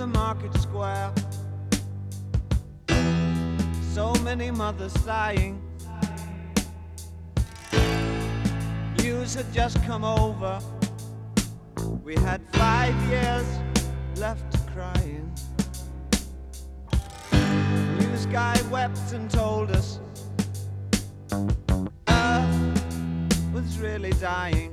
market square. So many mothers sighing. News had just come over. We had 5 years left crying. News guy wept and told us Earth was really dying.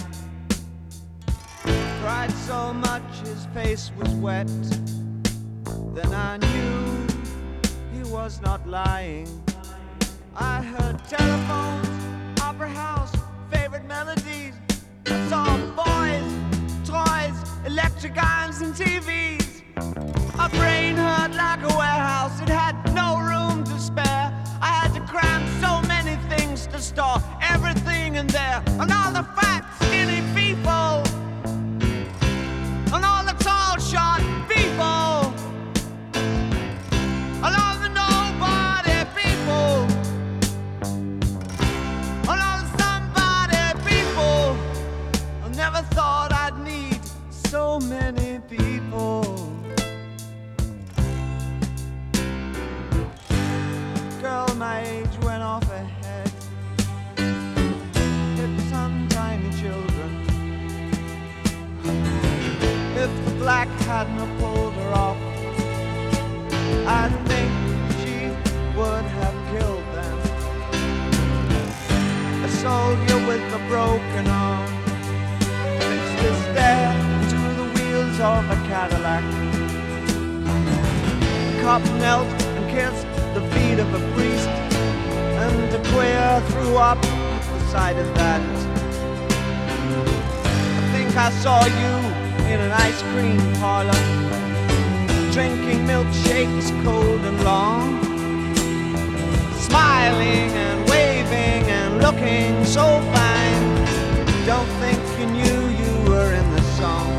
Cried so much his face was wet. Then I knew he was not lying. I heard telephones, opera house, favorite melodies. I saw boys, toys, electric irons and TVs. My brain hurt like a warehouse. It had no room to spare. I had to cram so many things to store everything in there. And all the fat, skinny people, and all the tall, short people, and all the nobody people, and all the somebody people. I never thought I'd need so many people. Girl my age went off ahead, hit some tiny children. If the black hadn't have pulled her off, I think she would have killed them. A soldier with a broken arm fixed his stare to the wheels of a Cadillac. The cop knelt and kissed the feet of a priest, and a queer threw up the sight of that. I think I saw you in an ice cream parlor, drinking milkshakes cold and long, smiling and waving and looking so fine. Don't think you knew you were in the song.